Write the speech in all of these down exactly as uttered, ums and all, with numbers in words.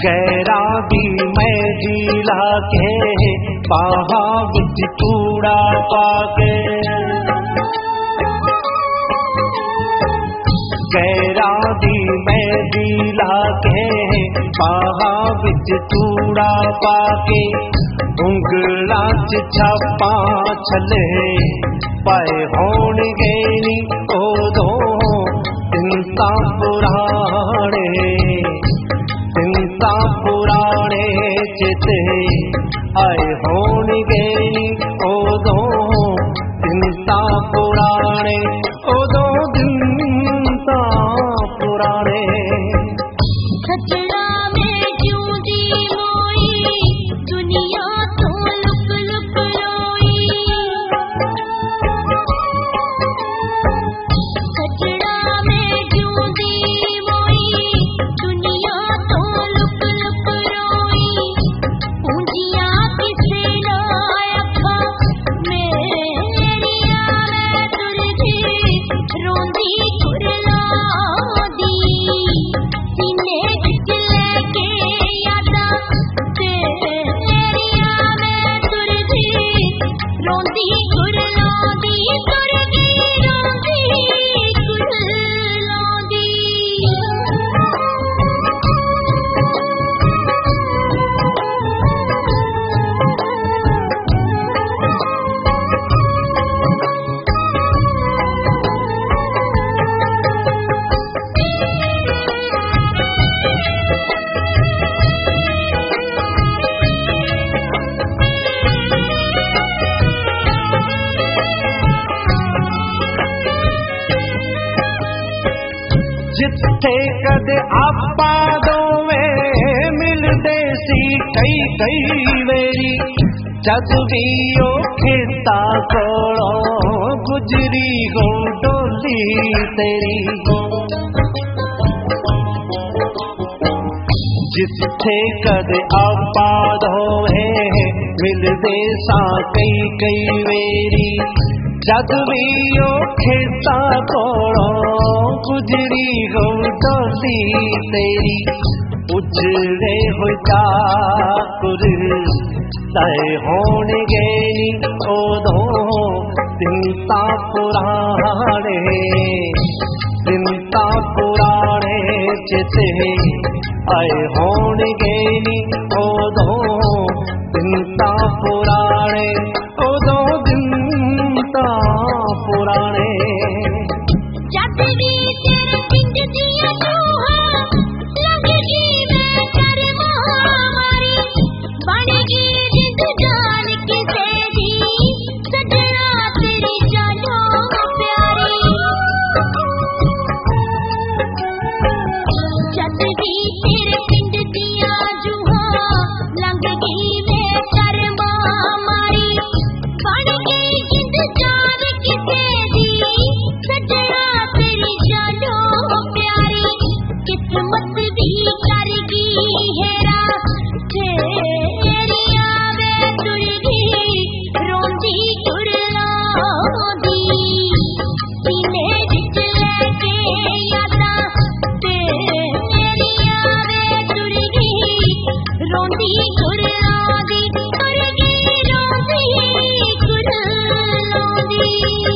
गैरा दी मैं जिला के बाहा विच चूड़ा पाके, गैरा दी मैं जिला के बाहा विच चूड़ा पाके, उंगला च छापा छले पाए होणगे नी ओदो चिंता पुराणे, चिंता पुराणे चिते आए होणगे नी ओदो चिंता पुराणे, ओदो चिंता पुराणे। खचड़ा में जूंदी मोई दुनिया तो लुक लुक रोई, खचड़ा में जूंदी मोई दुनिया तो लुक लुक रोई, पूंजिया किसे ना अखा मेरिया मैं तुरजी रोंदी कुरला दी, सीने खिच लेके यादा तेरिया मैं तुरजी रोंदी कुरला दी, तुरजी रोंदी कुरला दी। जिथे कदे आपा दोवें मिलदे सी कई कई वेरी, जद भी ओ खेता कोलों गुजरी हो डोली तेरी, जिथे कदे आपा दोवें मिलदे सा कई कई वेरी, जद भी ओ खेता कोलों गुजरी हो डोली तेरी, उजड़े हो जाकुर तय होणगे नी ओदो चिंता पुराणे, चिंता पुराणे चिते आए होणगे नी ओदो चिंता पुराणे, ओदो चिंता पुराणे। जद भी तेरे पिंड दिया चूहा लगगी मैं कर्मा मारी, बनेगी जिंद जान किसे दी सजना तेरी जानो प्यारी, जद भी तेरे पिंड दिया चूहा लगगी मैं कर्मा मारी, बनेगी जिंद जान किसे दी सजना तेरी जानो प्यारी, किस्मत भी करगी हेरा तेरिया वे तुरगी रोंदी कुरला दी, सीने विच लेके यादा तेरिया वे तुरगी रोंदी कुरला दी, तुरगी रोंदी कुरला दी।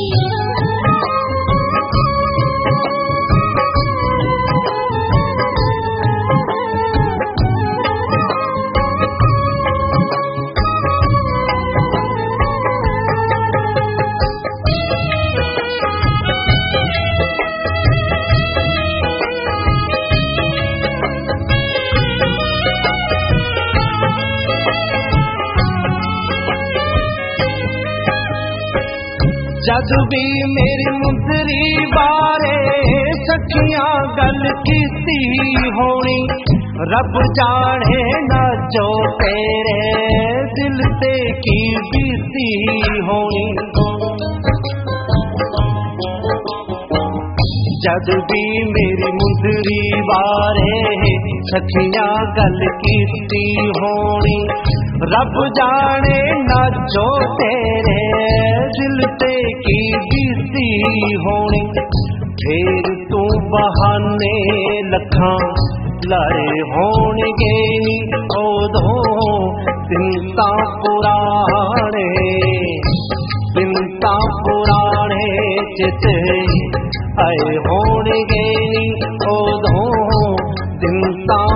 जद भी मेरी मुंदरी बारे सखियां गल कीती होनी, रब जाने ना जो तेरे दिल ते की बीती होनी, जद भी मेरी मुंदरी बारे सखियां गल कीती होनी, रब जाने ना जो तेरे दिल ते की बीती होनी, फिर तू बहाने लखा लाए होणगे नी ओदो दिन तां पुराणे दिन तां पुराणे चित आए होणगे नी ओदो दिन तां